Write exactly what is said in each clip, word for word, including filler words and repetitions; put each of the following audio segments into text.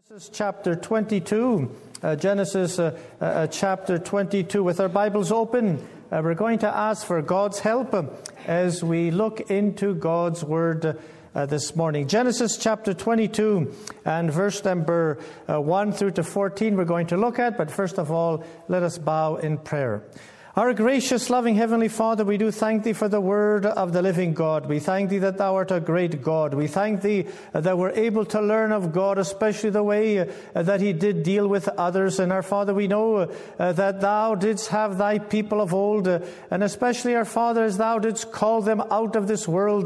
Genesis chapter twenty-two, uh, Genesis uh, uh, chapter twenty-two. With our Bibles open, uh, we're going to ask for God's help uh, as we look into God's Word uh, this morning. Genesis chapter twenty-two and verse number uh, one through to fourteen we're going to look at, but first of all, let us bow in prayer. Our gracious, loving Heavenly Father, we do thank Thee for the word of the living God. We thank Thee that Thou art a great God. We thank Thee that we're able to learn of God, especially the way that He did deal with others. And our Father, we know that Thou didst have Thy people of old, and especially our Father, as Thou didst call them out of this world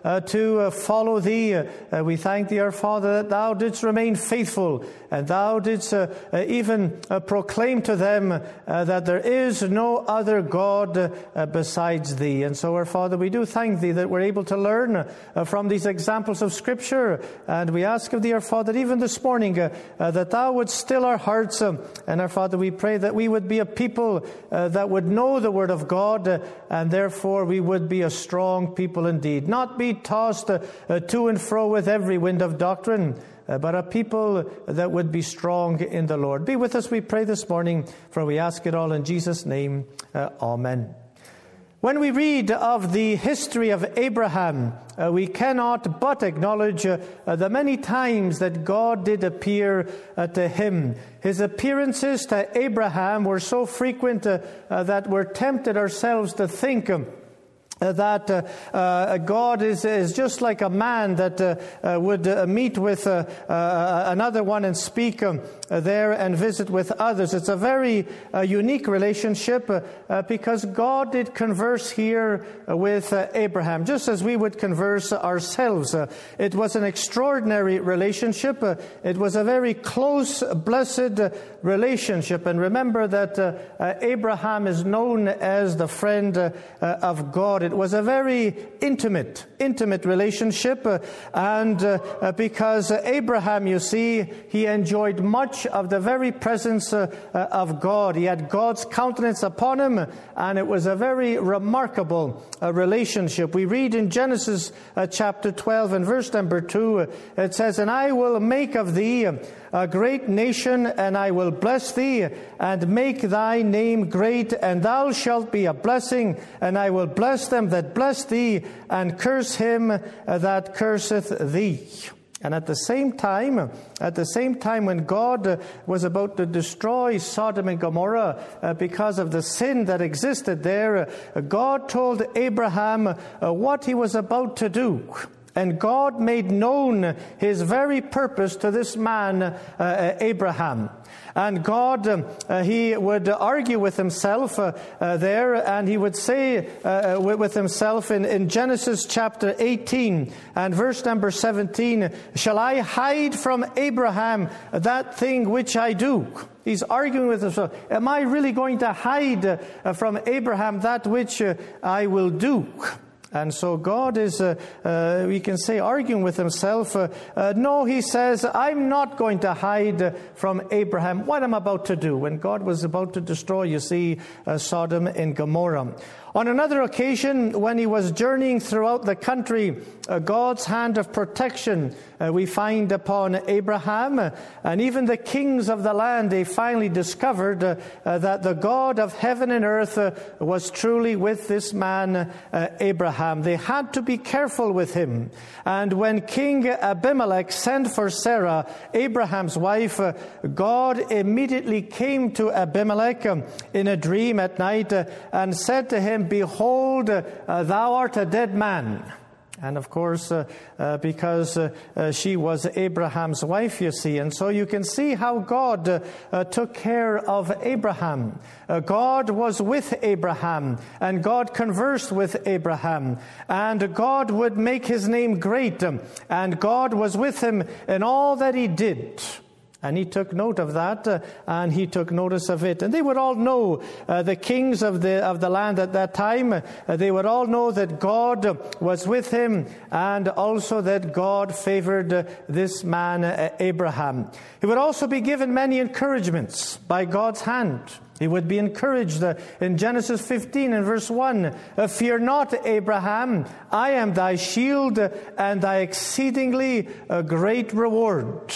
to follow Thee. We thank Thee, our Father, that Thou didst remain faithful, and Thou didst even proclaim to them that there is no other other God uh, besides Thee. And so, our Father, we do thank Thee that we're able to learn uh, from these examples of Scripture. And we ask of Thee, our Father, even this morning, uh, uh, that Thou would still our hearts. Um, and our Father, we pray that we would be a people uh, that would know the Word of God, uh, and therefore we would be a strong people indeed. Not be tossed uh, uh, to and fro with every wind of doctrine, Uh, but a people that would be strong in the Lord. Be with us, we pray this morning, for we ask it all in Jesus' name. Uh, amen. When we read of the history of Abraham, uh, we cannot but acknowledge uh, the many times that God did appear uh, to him. His appearances to Abraham were so frequent uh, uh, that we're tempted ourselves to think um, Uh, that uh, uh, God is, is just like a man that uh, uh, would uh, meet with uh, uh, another one and speak um, uh, there and visit with others. It's a very uh, unique relationship uh, uh, because God did converse here uh, with uh, Abraham, just as we would converse ourselves. Uh, it was an extraordinary relationship. Uh, it was a very close, blessed uh, relationship. And remember that uh, uh, Abraham is known as the friend uh, uh, of God. It was a very intimate, intimate relationship, uh, and uh, uh, because uh, Abraham, you see, he enjoyed much of the very presence uh, uh, of God. He had God's countenance upon him, and it was a very remarkable uh, relationship. We read in Genesis uh, chapter twelve and verse number two, uh, it says, "And I will make of thee a great nation, and I will bless thee, and make thy name great, and thou shalt be a blessing, and I will bless them that bless thee, and curse him that curseth thee." And at the same time, at the same time when God was about to destroy Sodom and Gomorrah uh, because of the sin that existed there, uh, God told Abraham uh, what he was about to do. And God made known His very purpose to this man, uh, Abraham. And God, um, uh, He would argue with Himself uh, uh, there, and He would say uh, with Himself in, in Genesis chapter eighteen and verse number seventeen, "Shall I hide from Abraham that thing which I do?" He's arguing with himself. Am I really going to hide uh, from Abraham that which uh, I will do? And so God is, uh, uh, we can say, arguing with himself. Uh, uh, no, he says, I'm not going to hide uh, from Abraham what I'm about to do. When God was about to destroy, you see, uh, Sodom and Gomorrah. On another occasion, when he was journeying throughout the country, uh, God's hand of protection uh, we find upon Abraham. Uh, and even the kings of the land, they finally discovered uh, uh, that the God of heaven and earth uh, was truly with this man, uh, Abraham. They had to be careful with him. And when King Abimelech sent for Sarah, Abraham's wife, uh, God immediately came to Abimelech um, in a dream at night uh, and said to him, "Behold, uh, thou art a dead man." And of course, uh, uh, because uh, uh, she was Abraham's wife, you see. And so you can see how God uh, uh, took care of Abraham. Uh, God was with Abraham, and God conversed with Abraham. And God would make His name great, um, and God was with him in all that he did. And he took note of that, uh, and he took notice of it. And they would all know, uh, the kings of the of the land at that time, uh, they would all know that God was with him, and also that God favored uh, this man, uh, Abraham. He would also be given many encouragements by God's hand. He would be encouraged uh, in Genesis fifteen and verse one, "Fear not, Abraham, I am thy shield and thy exceedingly uh, great reward."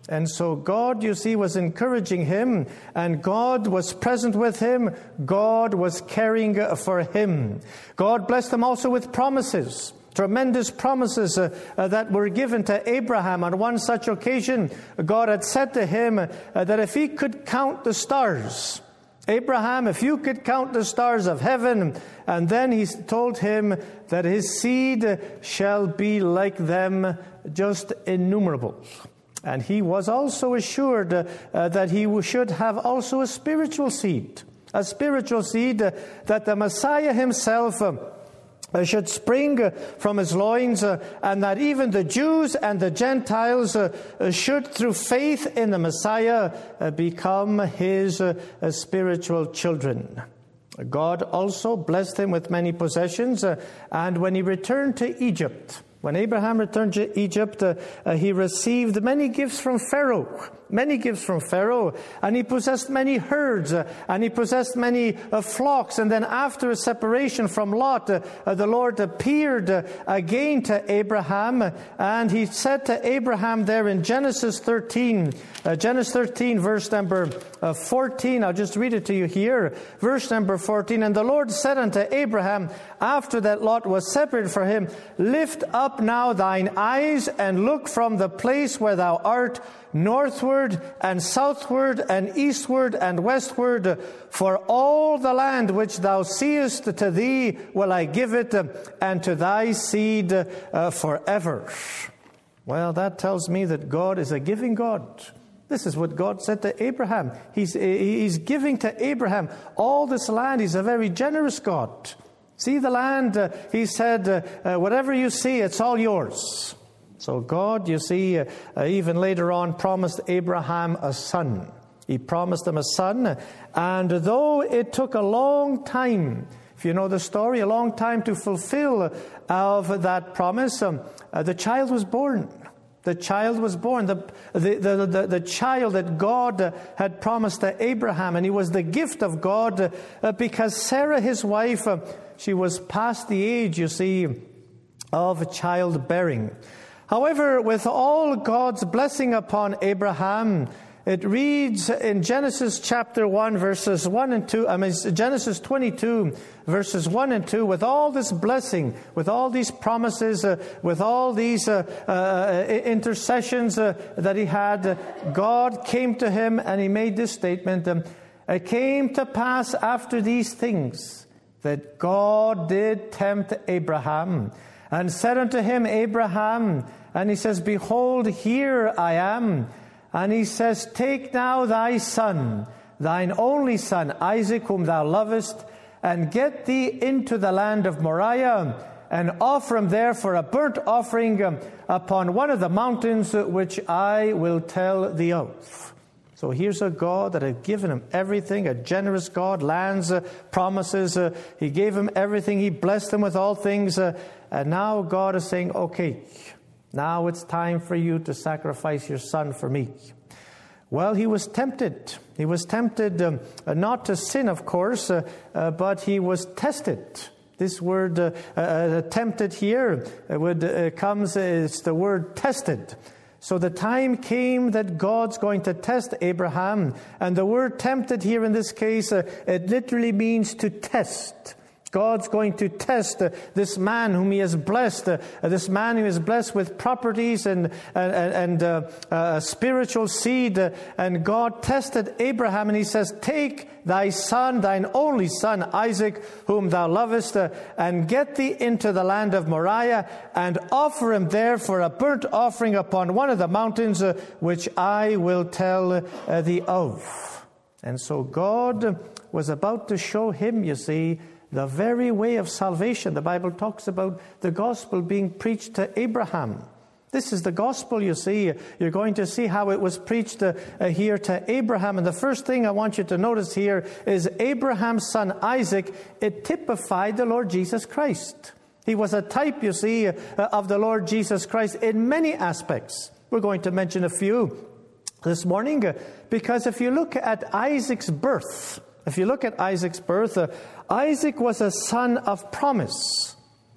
And so God, you see, was encouraging him, and God was present with him. God was caring for him. God blessed him also with promises, tremendous promises uh, uh, that were given to Abraham. On one such occasion, God had said to him uh, that if he could count the stars, Abraham, if you could count the stars of heaven, and then he told him that his seed shall be like them, just innumerable. And he was also assured uh, uh, that he should have also a spiritual seed, a spiritual seed uh, that the Messiah himself uh, should spring uh, from his loins, uh, and that even the Jews and the Gentiles uh, uh, should, through faith in the Messiah, uh, become his uh, uh, spiritual children. God also blessed him with many possessions, uh, and when he returned to Egypt, When Abraham returned to Egypt, uh, uh, he received many gifts from Pharaoh, many gifts from Pharaoh, and he possessed many herds, uh, and he possessed many uh, flocks. And then after a separation from Lot, uh, uh, the Lord appeared uh, again to Abraham, and he said to Abraham there in Genesis thirteen, uh, Genesis thirteen, verse number uh, fourteen, I'll just read it to you here, verse number fourteen, and the Lord said unto Abraham, after that Lot was separated from him, lift up now thine eyes and look from the place where thou art, northward and southward and eastward and westward, for all the land which thou seest, to thee will I give it, and to thy seed uh, forever. Well, that tells me that God is a giving God. This is what God said to Abraham. He's, he's giving to Abraham all this land. He's a very generous God. See the land, uh, he said, uh, uh, whatever you see, it's all yours. So God, you see, uh, uh, even later on promised Abraham a son. He promised him a son, and though it took a long time, if you know the story, a long time to fulfill of that promise, um, uh, the child was born. The child was born, the, the, the, the, the child that God had promised to Abraham, and he was the gift of God uh, because Sarah, his wife, uh, she was past the age, you see, of childbearing. However, with all God's blessing upon Abraham, it reads in Genesis chapter one, verses one and two, I mean, Genesis twenty-two, verses one and two, with all this blessing, with all these promises, uh, with all these uh, uh, intercessions uh, that he had, uh, God came to him and he made this statement, um, it came to pass after these things that God did tempt Abraham and said unto him, Abraham, and he says, behold, here I am. And he says, take now thy son, thine only son, Isaac, whom thou lovest, and get thee into the land of Moriah, and offer him there for a burnt offering um, upon one of the mountains which I will tell thee of. So here's a God that had given him everything, a generous God, lands, uh, promises. Uh, he gave him everything. He blessed him with all things. Uh, and now God is saying, okay, now it's time for you to sacrifice your son for me. Well, he was tempted. He was tempted um, uh, not to sin, of course, uh, uh, but he was tested. This word uh, uh, tempted here uh, would, uh, comes, uh, it's the word tested. So the time came that God's going to test Abraham. And the word tempted here in this case, uh, it literally means to test. God's going to test uh, this man whom he has blessed, uh, this man who is blessed with properties and, and, and uh, uh, spiritual seed. Uh, and God tested Abraham and he says, take thy son, thine only son, Isaac, whom thou lovest, uh, and get thee into the land of Moriah and offer him there for a burnt offering upon one of the mountains uh, which I will tell uh, thee of. And so God was about to show him, you see, the very way of salvation. The Bible talks about the gospel being preached to Abraham. This is the gospel, you see. You're going to see how it was preached uh, uh, here to Abraham. And the first thing I want you to notice here is Abraham's son Isaac. It typified the Lord Jesus Christ. He was a type, you see, uh, of the Lord Jesus Christ in many aspects. We're going to mention a few this morning, uh, because if you look at Isaac's birth, if you look at Isaac's birth, uh, Isaac was a son of promise.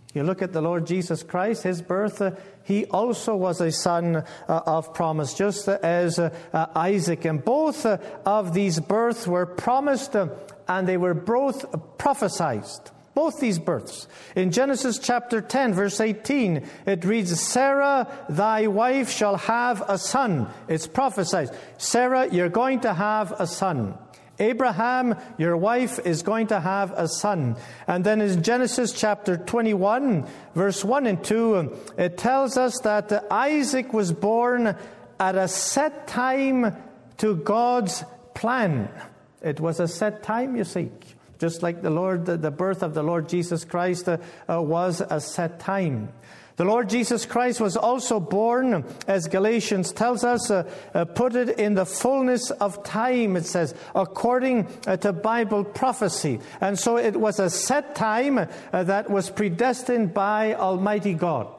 You look at the Lord Jesus Christ, his birth, uh, he also was a son uh, of promise, just as uh, uh, Isaac. And both uh, of these births were promised uh, and they were both prophesied. Both these births. In Genesis chapter ten, verse eighteen, it reads, Sarah, thy wife, shall have a son. It's prophesied. Sarah, you're going to have a son. Abraham, your wife, is going to have a son. And then in Genesis chapter twenty-one, verse one and two, it tells us that Isaac was born at a set time to God's plan. It was a set time, you see. Just like the Lord, the, the birth of the Lord Jesus Christ uh, uh, was a set time. The Lord Jesus Christ was also born, as Galatians tells us, uh, uh, put it in the fullness of time, it says, according uh, to Bible prophecy. And so it was a set time uh, that was predestined by Almighty God,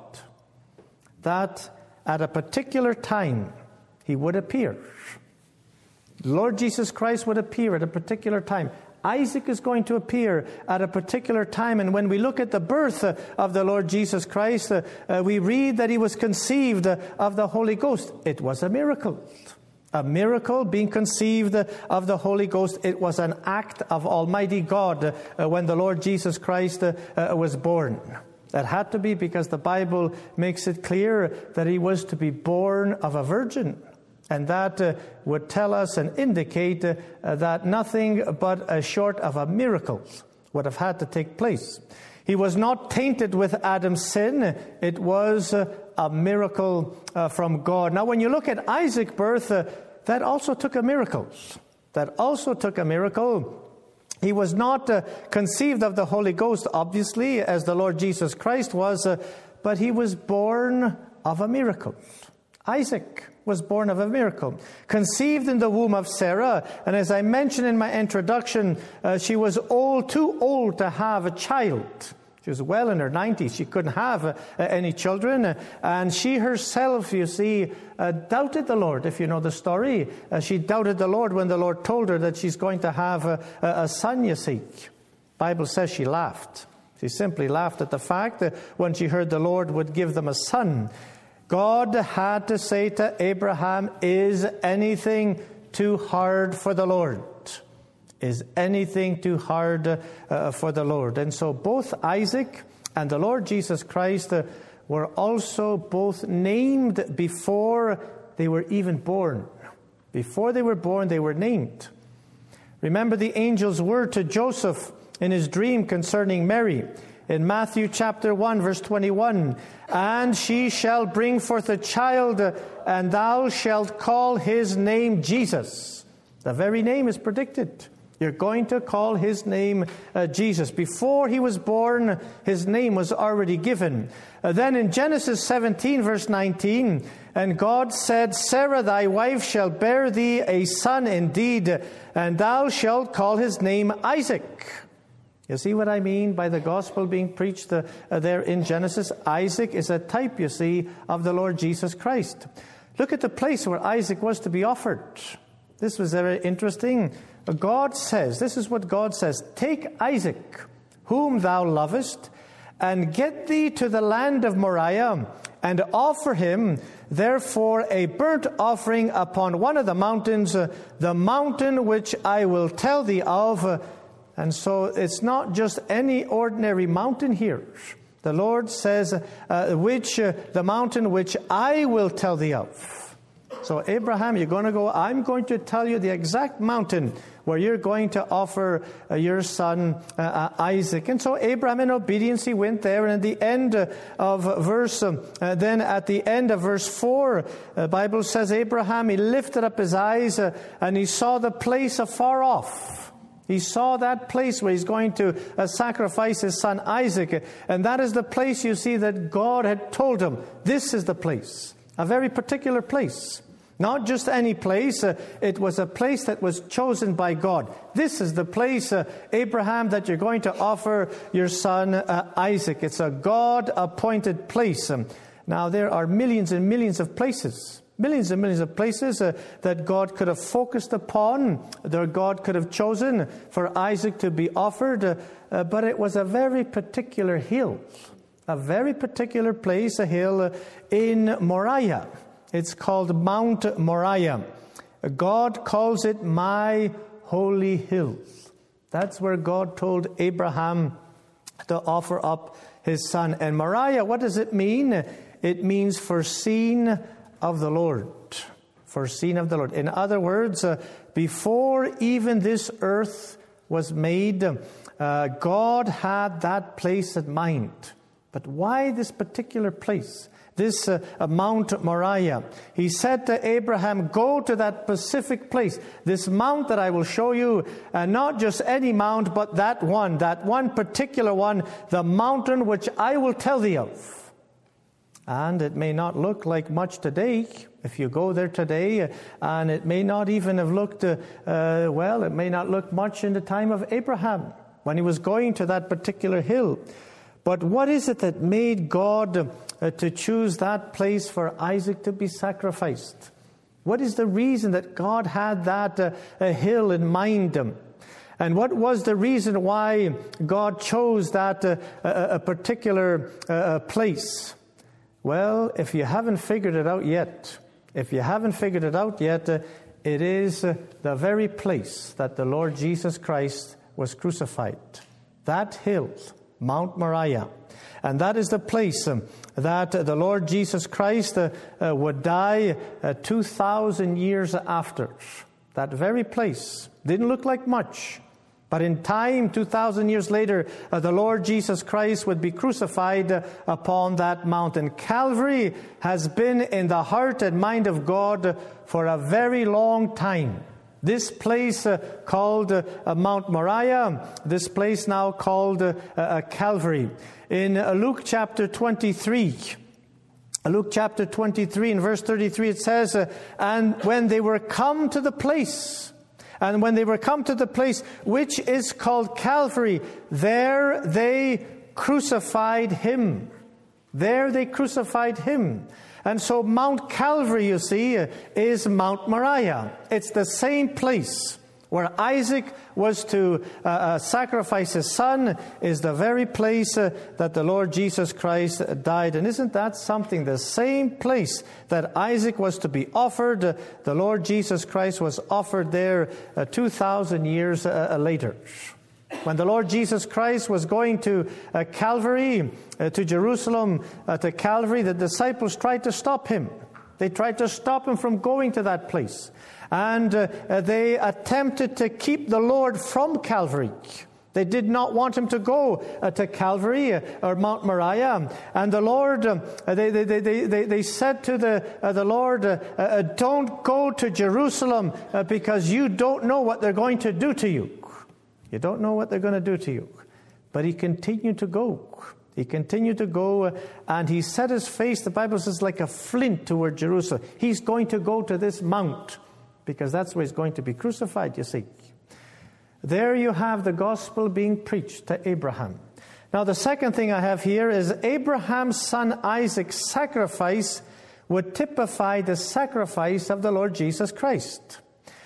that at a particular time he would appear. The Lord Jesus Christ would appear at a particular time. Isaac is going to appear at a particular time. And when we look at the birth uh, of the Lord Jesus Christ, uh, uh, we read that he was conceived uh, of the Holy Ghost. It was a miracle. A miracle being conceived uh, of the Holy Ghost. It was an act of Almighty God uh, when the Lord Jesus Christ uh, uh, was born. That had to be because the Bible makes it clear that he was to be born of a virgin. And that uh, would tell us and indicate uh, that nothing but uh, short of a miracle would have had to take place. He was not tainted with Adam's sin. It was uh, a miracle uh, from God. Now, when you look at Isaac's birth, uh, that also took a miracle. That also took a miracle. He was not uh, conceived of the Holy Ghost, obviously, as the Lord Jesus Christ was, uh, but he was born of a miracle. Isaac was born of a miracle, conceived in the womb of Sarah. And as I mentioned in my introduction, uh, she was old, too old to have a child. She was well in her nineties. She couldn't have uh, any children. And she herself, you see, uh, doubted the Lord. If you know the story, uh, she doubted the Lord when the Lord told her that she's going to have a, a son, you see. The Bible says she laughed. She simply laughed at the fact that when she heard the Lord would give them a son. God had to say to Abraham, is anything too hard for the Lord? Is anything too hard uh, for the Lord? And so both Isaac and the Lord Jesus Christ uh, were also both named before they were even born. Before they were born, they were named. Remember the angel's word to Joseph in his dream concerning Mary. In Matthew chapter one, verse twenty-one, and she shall bring forth a child, and thou shalt call his name Jesus. The very name is predicted. You're going to call his name uh, Jesus. Before he was born, his name was already given. Uh, then in Genesis seventeen, verse nineteen, and God said, Sarah thy wife shall bear thee a son indeed, and thou shalt call his name Isaac. You see what I mean by the gospel being preached uh, uh, there in Genesis? Isaac is a type, you see, of the Lord Jesus Christ. Look at the place where Isaac was to be offered. This was very interesting. God says, this is what God says, take Isaac, whom thou lovest, and get thee to the land of Moriah, and offer him therefore a burnt offering upon one of the mountains, uh, the mountain which I will tell thee of. Uh, And so it's not just any ordinary mountain here. The Lord says, uh, which uh, the mountain which I will tell thee of. So Abraham, you're going to go, I'm going to tell you the exact mountain where you're going to offer uh, your son uh, uh, Isaac. And so Abraham in obedience, he went there. And at the end uh, of verse, um, uh, then at the end of verse four, the Bible says Abraham, he lifted up his eyes uh, and he saw the place afar off. He saw that place where he's going to uh, sacrifice his son Isaac. And that is the place, you see, that God had told him. This is the place. A very particular place. Not just any place. Uh, it was a place that was chosen by God. This is the place, uh, Abraham, that you're going to offer your son uh, Isaac. It's a God-appointed place. Um, now, there are millions and millions of places. Millions and millions of places uh, that God could have focused upon, that God could have chosen for Isaac to be offered, uh, uh, but it was a very particular hill, a very particular place, a hill in Moriah. It's called Mount Moriah. God calls it my holy hill. That's where God told Abraham to offer up his son. And Moriah, what does it mean? It means foreseen of the Lord. Foreseen of the Lord. In other words, uh, before even this earth was made, uh, God had that place in mind. But why this particular place? This uh, uh, Mount Moriah. He said to Abraham, go to that specific place, this mount that I will show you, and uh, not just any mount, but that one, that one particular one, the mountain which I will tell thee of. And it may not look like much today, if you go there today, and it may not even have looked, uh, uh, well, it may not look much in the time of Abraham, when he was going to that particular hill. But what is it that made God uh, to choose that place for Isaac to be sacrificed? What is the reason that God had that uh, a hill in mind? And what was the reason why God chose that uh, a, a particular uh, place? Well, if you haven't figured it out yet, if you haven't figured it out yet, uh, it is uh, the very place that the Lord Jesus Christ was crucified. That hill, Mount Moriah. And that is the place um, that uh, the Lord Jesus Christ uh, uh, would die uh, two thousand years after. That very place. Didn't look like much. But in time, two thousand years later, uh, the Lord Jesus Christ would be crucified uh, upon that mountain. Calvary has been in the heart and mind of God for a very long time. This place uh, called uh, Mount Moriah, this place now called uh, uh, Calvary. In uh, Luke chapter twenty-three, Luke chapter twenty-three and verse thirty-three, it says, uh, and when they were come to the place, and when they were come to the place which is called Calvary, there they crucified him. There they crucified him. And so Mount Calvary, you see, is Mount Moriah. It's the same place where Isaac was to uh, uh, sacrifice his son, is the very place uh, that the Lord Jesus Christ died. And isn't that something? The same place that Isaac was to be offered, uh, the Lord Jesus Christ was offered there uh, two thousand years uh, later. When the Lord Jesus Christ was going to uh, Calvary, uh, to Jerusalem, uh, to Calvary, the disciples tried to stop him. They tried to stop him from going to that place. And uh, uh, they attempted to keep the Lord from Calvary. They did not want him to go uh, to Calvary uh, or Mount Moriah. And the Lord, uh, they, they, they, they, they said to the, uh, the Lord, uh, uh, don't go to Jerusalem uh, because you don't know what they're going to do to you. You don't know what they're going to do to you. But he continued to go. He continued to go, uh, and he set his face, the Bible says, like a flint toward Jerusalem. He's going to go to this mount, because that's where he's going to be crucified, you see. There you have the gospel being preached to Abraham. Now, the second thing I have here is Abraham's son Isaac's sacrifice would typify the sacrifice of the Lord Jesus Christ.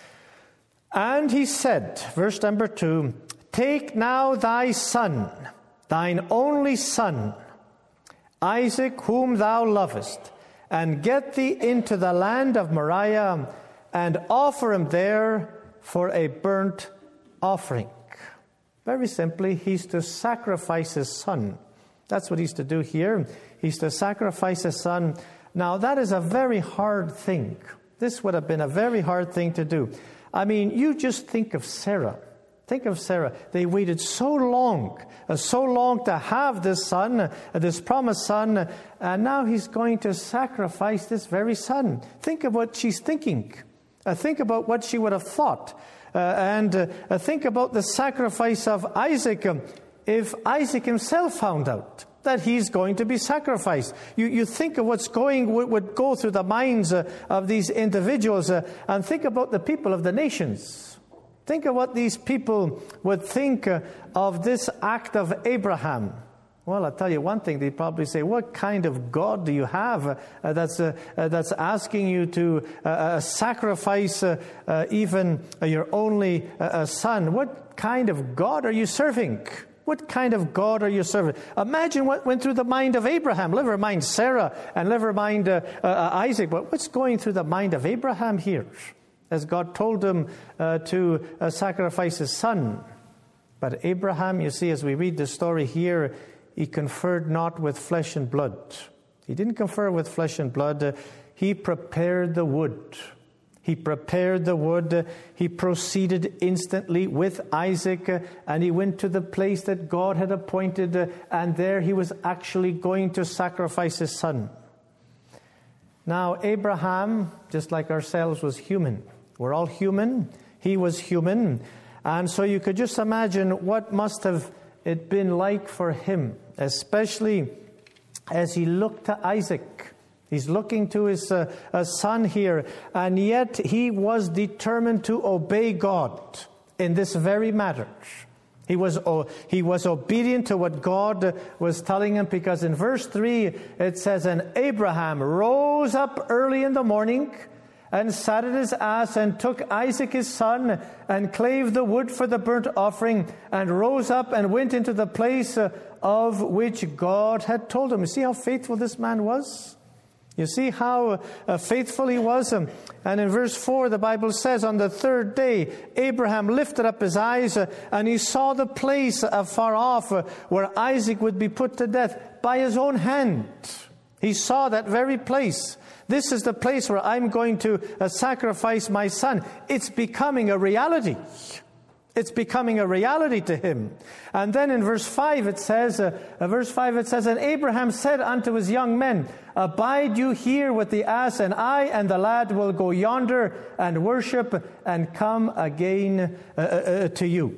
And he said, verse number two, take now thy son, thine only son, Isaac, whom thou lovest, and get thee into the land of Moriah, and offer him there for a burnt offering. Very simply, he's to sacrifice his son. That's what he's to do here. He's to sacrifice his son. Now, that is a very hard thing. This would have been a very hard thing to do. I mean, you just think of Sarah. Think of Sarah. They waited so long, uh, so long to have this son, uh, this promised son, uh, and now he's going to sacrifice this very son. Think of what she's thinking. Uh, think about what she would have thought. Uh, and uh, think about the sacrifice of Isaac um, if Isaac himself found out that he's going to be sacrificed. You, you think of what's going, would, would go through the minds uh, of these individuals, uh, and think about the people of the nations. Think of what these people would think uh, of this act of Abraham. Well, I'll tell you one thing, they'd probably say, what kind of God do you have uh, that's uh, uh, that's asking you to uh, uh, sacrifice uh, uh, even uh, your only uh, son? What kind of God are you serving? What kind of God are you serving? Imagine what went through the mind of Abraham. Never mind Sarah and never mind uh, uh, Isaac. But what's going through the mind of Abraham here? As God told him uh, to uh, sacrifice his son. But Abraham, you see, as we read the story here, he conferred not with flesh and blood. He didn't confer with flesh and blood. Uh, he prepared the wood. He prepared the wood. He proceeded instantly with Isaac, uh, and he went to the place that God had appointed, uh, and there he was actually going to sacrifice his son. Now, Abraham, just like ourselves, was human. We're all human. He was human. And so you could just imagine what must have it been like for him, especially as he looked to Isaac. He's looking to his uh, uh, son here, and yet he was determined to obey God in this very matter. He was, uh, he was obedient to what God was telling him, because in verse three it says, "And Abraham rose up early in the morning, and sat at his ass, and took Isaac his son, and clave the wood for the burnt offering, and rose up and went into the place uh, of which God had told him." You see how faithful this man was? You see how uh, faithful he was? Um, and in verse four, the Bible says, "On the third day, Abraham lifted up his eyes, uh, and he saw the place afar off uh, where Isaac would be put to death by his own hand." He saw that very place. This is the place where I'm going to uh, sacrifice my son. It's becoming a reality. It's becoming a reality to him. And then in verse five it says, uh, uh, verse five it says, "And Abraham said unto his young men, Abide you here with the ass, and I and the lad will go yonder and worship and come again uh, uh, to you."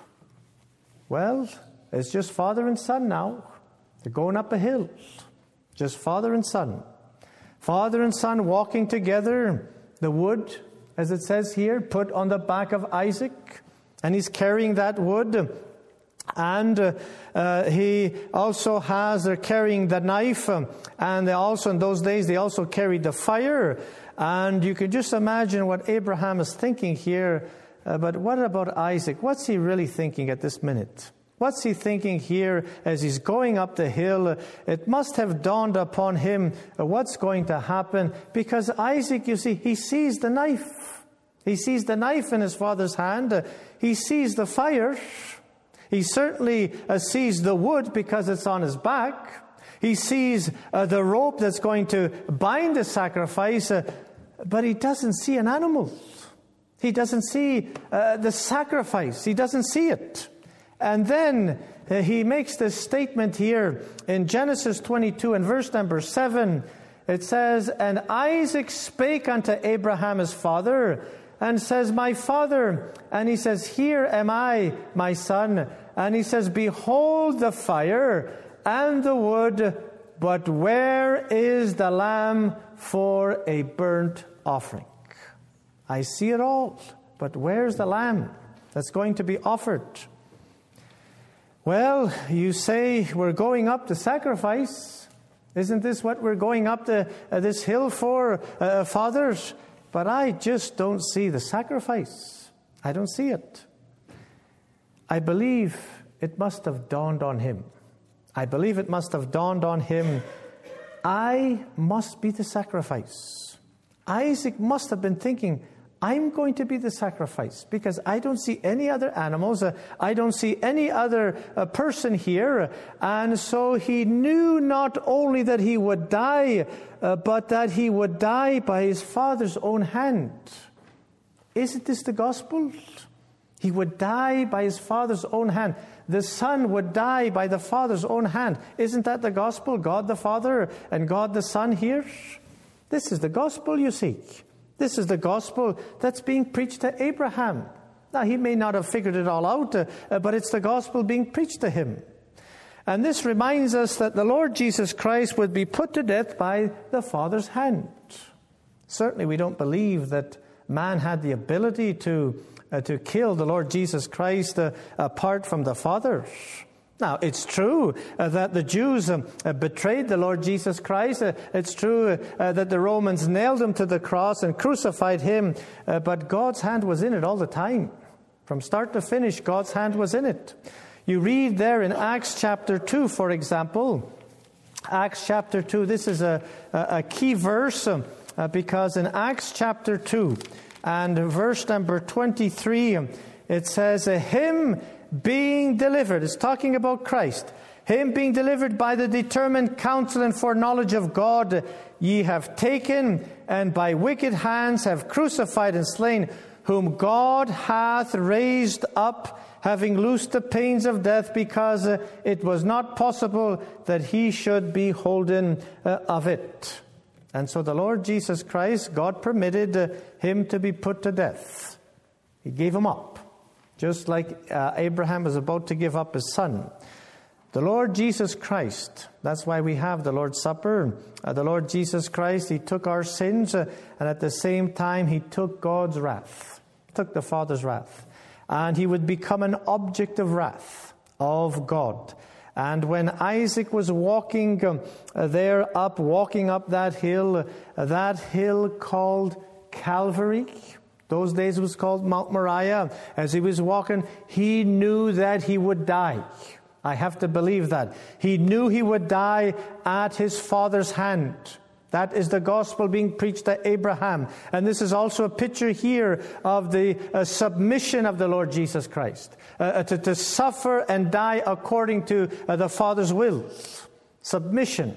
Well, it's just father and son now. They're going up a hill. Just father and son. Father and son walking together. The wood, as it says here, put on the back of Isaac. And he's carrying that wood. And uh, uh, he also has, they're carrying the knife. Um, and they also, in those days, they also carried the fire. And you can just imagine what Abraham is thinking here. Uh, but what about Isaac? What's he really thinking at this minute? What's he thinking here as he's going up the hill? It must have dawned upon him what's going to happen, because Isaac, you see, he sees the knife. He sees the knife in his father's hand. He sees the fire. He certainly uh, sees the wood because it's on his back. He sees uh, the rope that's going to bind the sacrifice, uh, but he doesn't see an animal. He doesn't see uh, the sacrifice. He doesn't see it. And then uh, he makes this statement here in Genesis twenty-two and verse number seven. It says, "And Isaac spake unto Abraham his father, and says, My father. And he says, Here am I, my son. And he says, Behold the fire and the wood, but where is the lamb for a burnt offering?" I see it all, but where's the lamb that's going to be offered? Well, you say we're going up to sacrifice. Isn't this what we're going up to uh, this hill for, uh, fathers? But I just don't see the sacrifice. I don't see it. I believe it must have dawned on him. I believe it must have dawned on him, I must be the sacrifice. Isaac must have been thinking, I'm going to be the sacrifice, because I don't see any other animals. Uh, I don't see any other uh, person here. And so he knew not only that he would die, uh, but that he would die by his father's own hand. Isn't this the gospel? He would die by his father's own hand. The Son would die by the Father's own hand. Isn't that the gospel? God the Father and God the Son here? This is the gospel, you see. This is the gospel that's being preached to Abraham. Now, he may not have figured it all out, uh, uh, but it's the gospel being preached to him. And this reminds us that the Lord Jesus Christ would be put to death by the Father's hand. Certainly, we don't believe that man had the ability to, uh, to kill the Lord Jesus Christ uh, apart from the Father. Now, it's true uh, that the Jews um, uh, betrayed the Lord Jesus Christ. Uh, it's true uh, that the Romans nailed him to the cross and crucified him. Uh, but God's hand was in it all the time. From start to finish, God's hand was in it. You read there in Acts chapter two, for example. Acts chapter two, this is a, a, a key verse uh, because in Acts chapter two and verse number twenty-three, it says, him being delivered, it's talking about Christ, him being delivered by the determined counsel and foreknowledge of God, ye have taken, and by wicked hands have crucified and slain, whom God hath raised up, having loosed the pains of death, because uh, it was not possible that he should be holden uh, of it. And so the Lord Jesus Christ, God permitted uh, him to be put to death. He gave him up, just like uh, Abraham was about to give up his son. The Lord Jesus Christ, that's why we have the Lord's Supper. Uh, the Lord Jesus Christ, he took our sins, uh, and at the same time he took God's wrath, took the Father's wrath. And he would become an object of wrath of God. And when Isaac was walking um, there up, walking up that hill, uh, that hill called Calvary, those days it was called Mount Moriah, as he was walking, he knew that he would die. I have to believe that. He knew he would die at his father's hand. That is the gospel being preached to Abraham. And this is also a picture here of the uh, submission of the Lord Jesus Christ. Uh, to, to suffer and die according to uh, the Father's will. Submission.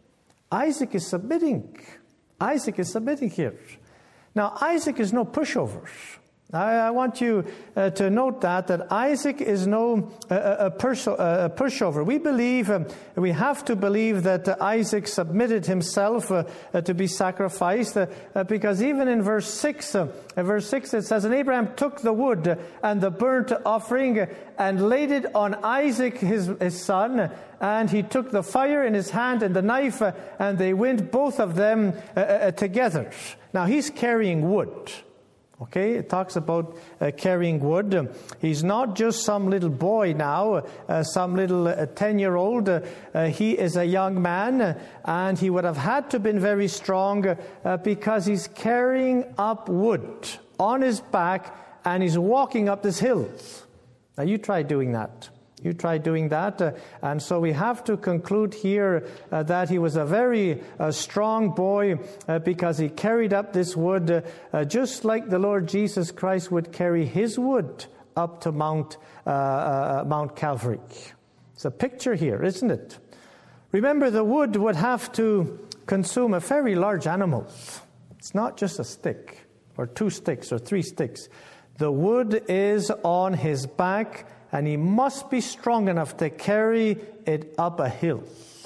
Isaac is submitting. Isaac is submitting here. Now, Isaac is no pushover. I, I want you uh, to note that, that Isaac is no uh, a, push, uh, a pushover. We believe, um, we have to believe that uh, Isaac submitted himself uh, uh, to be sacrificed, uh, uh, because even in verse six, uh, verse six it says, and Abraham took the wood uh, and the burnt offering uh, and laid it on Isaac his, his son, and he took the fire in his hand and the knife, uh, and they went both of them uh, uh, together. Now he's carrying wood. Okay, it talks about uh, carrying wood. Um, he's not just some little boy now, uh, some little uh, ten-year-old. Uh, uh, he is a young man, uh, and he would have had to have been very strong uh, because he's carrying up wood on his back, and he's walking up this hill. Now, you try doing that. You try doing that. Uh, and so we have to conclude here uh, that he was a very uh, strong boy uh, because he carried up this wood uh, uh, just like the Lord Jesus Christ would carry his wood up to Mount, uh, uh, Mount Calvary. It's a picture here, isn't it? Remember, the wood would have to consume a very large animal. It's not just a stick or two sticks or three sticks. The wood is on his back, and he must be strong enough to carry it up a hill.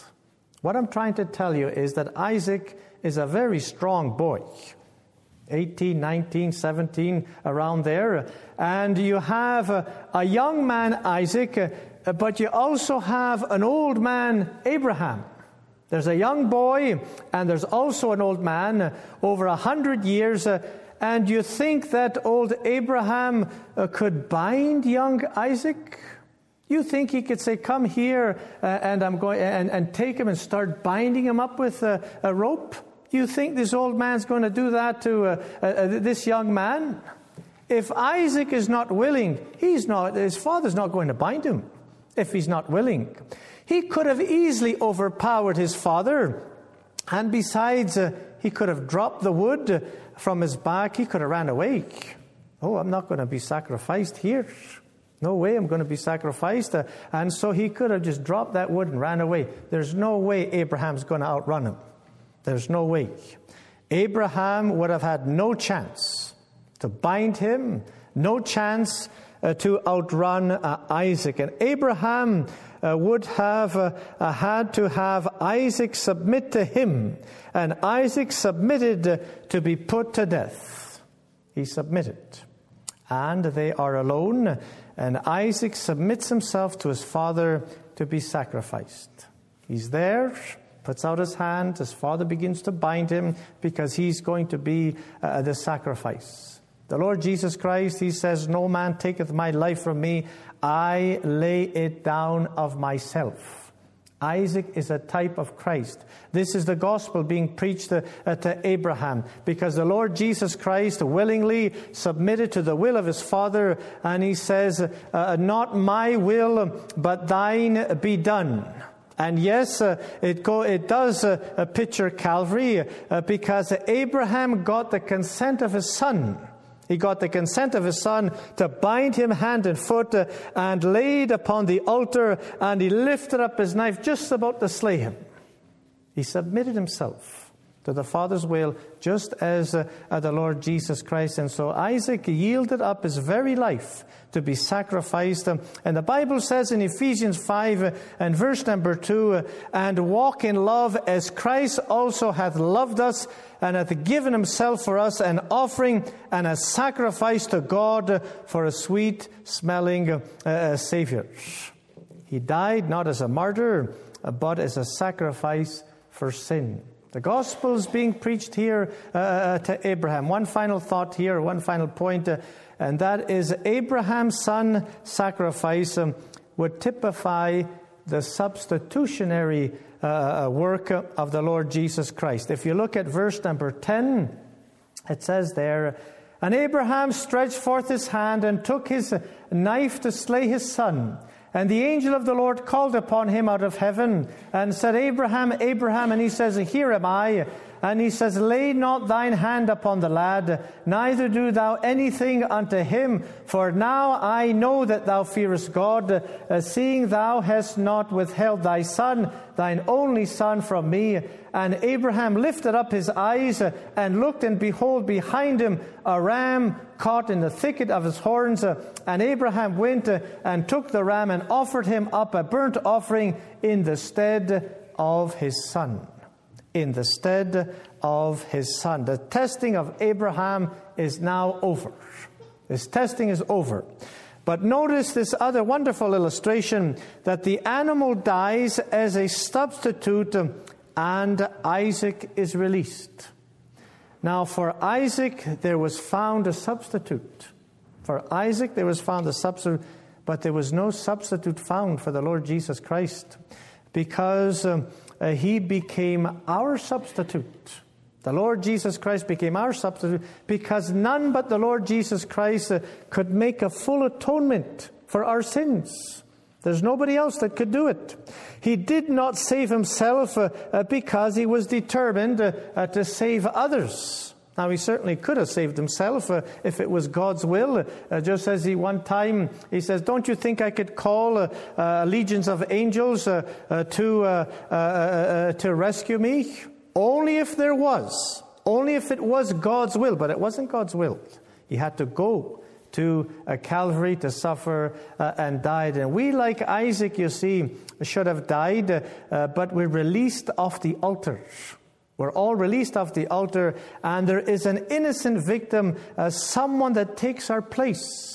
What I'm trying to tell you is that Isaac is a very strong boy. eighteen, nineteen, seventeen, around there. And you have a, a young man, Isaac, uh, but you also have an old man, Abraham. There's a young boy, and there's also an old man, uh, over a hundred years. Uh, And you think that old Abraham uh, could bind young Isaac? You think he could say, come here, uh, and I'm going and, and take him and start binding him up with a, a rope? You think this old man's going to do that to uh, uh, this young man? If Isaac is not willing, he's not. His father's not going to bind him if he's not willing. He could have easily overpowered his father, and besides, uh, he could have dropped the wood from his back. He could have ran away. Oh, I'm not going to be sacrificed here. No way I'm going to be sacrificed. Uh, and so he could have just dropped that wood and ran away. There's no way Abraham's going to outrun him. There's no way. Abraham would have had no chance to bind him, no chance uh, to outrun uh, Isaac. And Abraham uh, would have uh, uh, had to have Isaac submit to him. And Isaac submitted uh, to be put to death. He submitted. And they are alone. And Isaac submits himself to his father to be sacrificed. He's there, puts out his hand. His father begins to bind him because he's going to be uh, the sacrifice. The Lord Jesus Christ, he says, no man taketh my life from me. I lay it down of myself. Isaac is a type of Christ. This is the gospel being preached to, uh, to Abraham, because the Lord Jesus Christ willingly submitted to the will of his Father, and he says, uh, not my will, but thine be done. And yes, uh, it go, it does uh, picture Calvary, uh, because Abraham got the consent of his son. He got the consent of his son to bind him hand and foot, uh, and laid upon the altar, and he lifted up his knife just about to slay him. He submitted himself to the Father's will, just as uh, uh, the Lord Jesus Christ. And so Isaac yielded up his very life to be sacrificed. Um, and the Bible says in Ephesians five uh, and verse number two, uh, and walk in love as Christ also hath loved us, and hath given himself for us an offering and a sacrifice to God for a sweet-smelling uh, uh, Savior. He died not as a martyr, uh, but as a sacrifice for sin. The gospel is being preached here uh, to Abraham. One final thought here, one final point, uh, and that is Abraham's son sacrifice um, would typify the substitutionary uh, work of the Lord Jesus Christ. If you look at verse number ten, it says there, and Abraham stretched forth his hand and took his knife to slay his son. And the angel of the Lord called upon him out of heaven and said, Abraham, Abraham. And he says, here am I. And he says, lay not thine hand upon the lad, neither do thou anything unto him. For now I know that thou fearest God, uh, seeing thou hast not withheld thy son, thine only son, from me. And Abraham lifted up his eyes uh, and looked, and behold, behind him a ram caught in the thicket of his horns. Uh, and Abraham went uh, and took the ram and offered him up a burnt offering in the stead of his son. In the stead of his son. The testing of Abraham is now over. This testing is over. But notice this other wonderful illustration, that the animal dies as a substitute and Isaac is released. Now for Isaac there was found a substitute. For Isaac there was found a substitute, but there was no substitute found for the Lord Jesus Christ, because um, Uh, he became our substitute. The Lord Jesus Christ became our substitute, because none but the Lord Jesus Christ uh, could make a full atonement for our sins. There's nobody else that could do it. He did not save himself uh, uh, because he was determined uh, uh, to save others. Now, he certainly could have saved himself uh, if it was God's will. Uh, just as he one time, he says, don't you think I could call uh, uh, legions of angels uh, uh, to, uh, uh, uh, to rescue me? Only if there was. Only if it was God's will. But it wasn't God's will. He had to go to uh, Calvary to suffer uh, and died. And we, like Isaac, you see, should have died, uh, but we're released off the altar. We're all released off the altar, and there is an innocent victim, uh, someone that takes our place.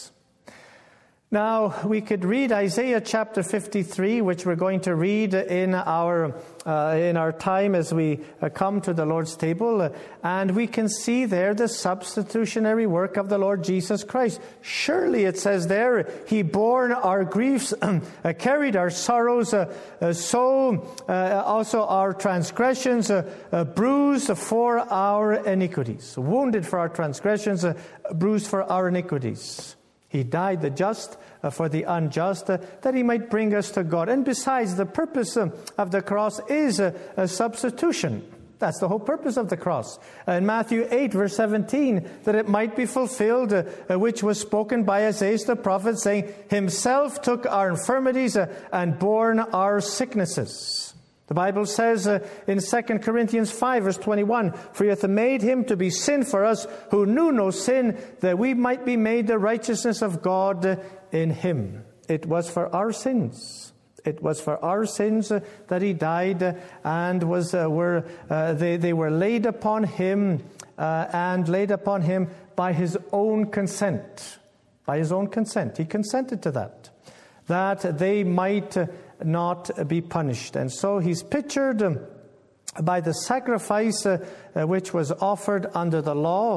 Now, we could read Isaiah chapter fifty-three, which we're going to read in our uh, in our time as we uh, come to the Lord's table, uh, and we can see there the substitutionary work of the Lord Jesus Christ. Surely, it says there, He bore our griefs, uh, carried our sorrows, uh, uh, so uh, also our transgressions, uh, uh, bruised for our iniquities, wounded for our transgressions, uh, bruised for our iniquities. He died, the just uh, for the unjust, uh, that he might bring us to God. And besides, the purpose uh, of the cross is uh, a substitution. That's the whole purpose of the cross. Uh, in Matthew eight, verse seventeen, that it might be fulfilled, uh, uh, which was spoken by Isaiah the prophet, saying, Himself took our infirmities uh, and borne our sicknesses. The Bible says uh, in Second Corinthians five, verse twenty-one, For he hath made him to be sin for us, who knew no sin, that we might be made the righteousness of God in him. It was for our sins. It was for our sins uh, that he died, uh, and was uh, were uh, they, they were laid upon him, uh, and laid upon him by his own consent. By his own consent. He consented to that. That they might Uh, not be punished. And so he's pictured um, by the sacrifice uh, uh, which was offered under the law,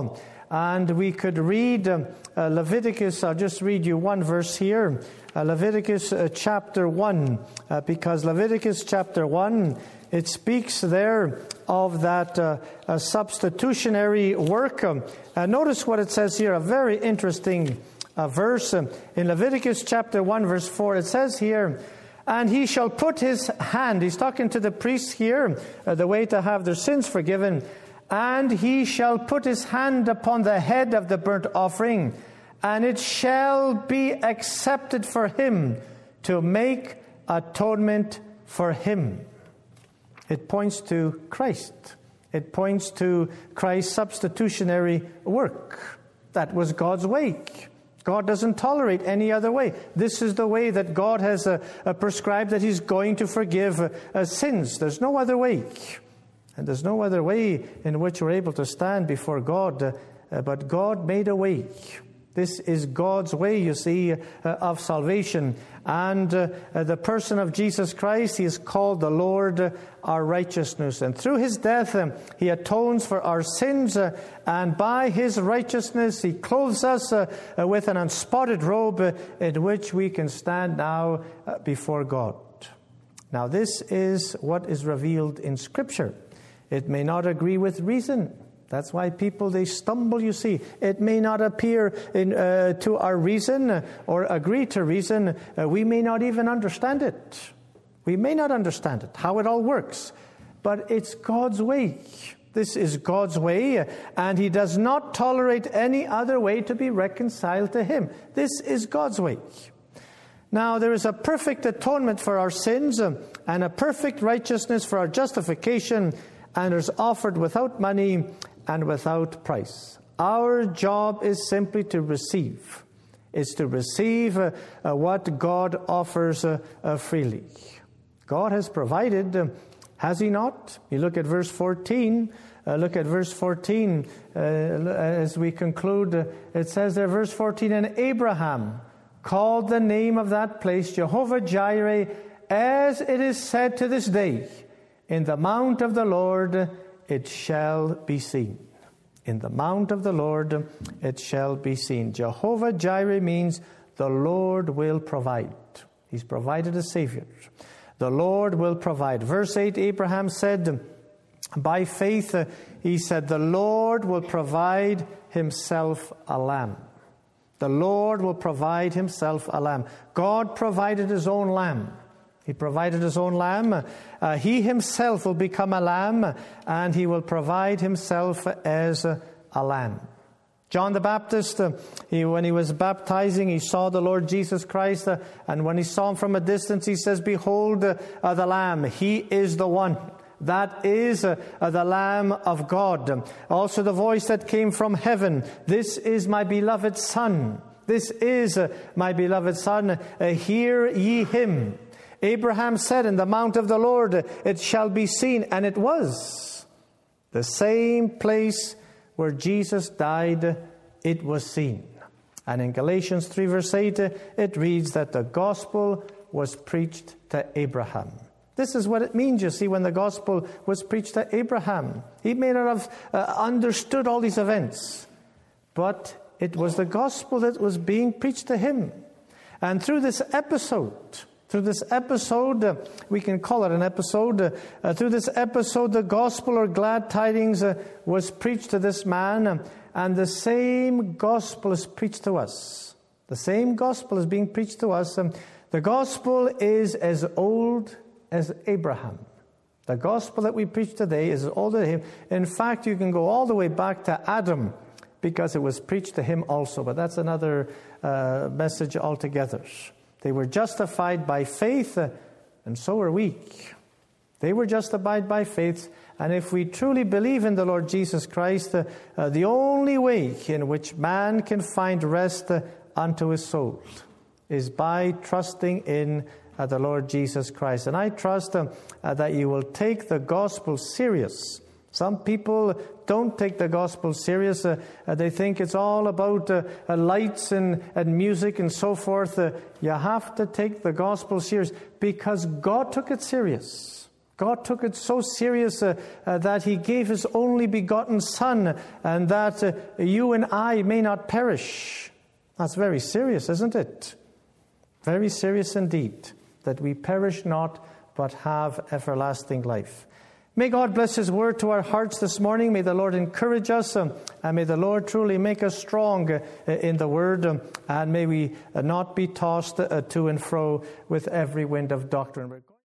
And we could read uh, uh, Leviticus. I'll just read you one verse here. Uh, Leviticus uh, chapter one, uh, because Leviticus chapter one, it speaks there of that uh, uh, substitutionary work. Um, uh, notice what it says here, a very interesting uh, verse. Um, in Leviticus chapter one, verse four, it says here, and he shall put his hand, he's talking to the priests here, uh, the way to have their sins forgiven, and he shall put his hand upon the head of the burnt offering, and it shall be accepted for him to make atonement for him. It points to Christ. It points to Christ's substitutionary work. That was God's way. God doesn't tolerate any other way. This is the way that God has uh, uh, prescribed that he's going to forgive uh, uh, sins. There's no other way. And there's no other way in which we're able to stand before God. Uh, uh, but God made a way. This is God's way, you see, uh, of salvation. And uh, uh, the person of Jesus Christ, he is called the Lord, uh, our righteousness. And through his death, um, he atones for our sins. Uh, and by his righteousness, he clothes us uh, uh, with an unspotted robe uh, in which we can stand now uh, before God. Now, this is what is revealed in Scripture. It may not agree with reason. That's why people, they stumble, you see. It may not appear in, uh, to our reason or agree to reason. Uh, we may not even understand it. We may not understand it, how it all works. But it's God's way. This is God's way, and he does not tolerate any other way to be reconciled to him. This is God's way. Now, there is a perfect atonement for our sins um, and a perfect righteousness for our justification, and is offered without money and without price. Our job is simply to receive. It's to receive uh, uh, what God offers uh, uh, freely. God has provided, uh, has he not? You look at verse fourteen. Uh, look at verse fourteen. Uh, as we conclude, uh, it says there, verse fourteen, and Abraham called the name of that place Jehovah Jireh, as it is said to this day, in the mount of the Lord it shall be seen. In the mount of the Lord it shall be seen. Jehovah Jireh means the Lord will provide. He's provided a Savior. The Lord will provide. Verse eight, Abraham said, by faith, uh, he said, the Lord will provide himself a lamb. The Lord will provide himself a lamb. God provided his own lamb. He provided his own lamb. Uh, he himself will become a lamb, and he will provide himself as a, a lamb. John the Baptist, uh, he, when he was baptizing, he saw the Lord Jesus Christ, uh, and when he saw him from a distance, he says, behold uh, uh, the Lamb. He is the one. That is uh, uh, the Lamb of God. Also the voice that came from heaven, this is my beloved Son. This is uh, my beloved Son. Uh, hear ye him. Abraham said, in the mount of the Lord it shall be seen. And it was. The same place where Jesus died, it was seen. And in Galatians three verse eight, it reads that the gospel was preached to Abraham. This is what it means, you see, when the gospel was preached to Abraham. He may not have uh, understood all these events, but it was the gospel that was being preached to him. And through this episode, Through this episode, uh, we can call it an episode, uh, uh, through this episode, the gospel or glad tidings uh, was preached to this man, uh, and the same gospel is preached to us. The same gospel is being preached to us. Um, the gospel is as old as Abraham. The gospel that we preach today is as old as him. In fact, you can go all the way back to Adam, because it was preached to him also. But that's another uh, message altogether. They were justified by faith, uh, and so are we. They were justified by faith, and if we truly believe in the Lord Jesus Christ, uh, uh, the only way in which man can find rest uh, unto his soul is by trusting in uh, the Lord Jesus Christ. And I trust uh, uh, that you will take the gospel serious. Some people don't take the gospel serious. Uh, uh, they think it's all about uh, uh, lights and, and music and so forth. Uh, you have to take the gospel serious because God took it serious. God took it so serious uh, uh, that he gave his only begotten Son, and that uh, you and I may not perish. That's very serious, isn't it? Very serious indeed, that we perish not, but have everlasting life. May God bless his word to our hearts this morning. May the Lord encourage us, um, and may the Lord truly make us strong uh, in the word, um, and may we uh, not be tossed uh, to and fro with every wind of doctrine.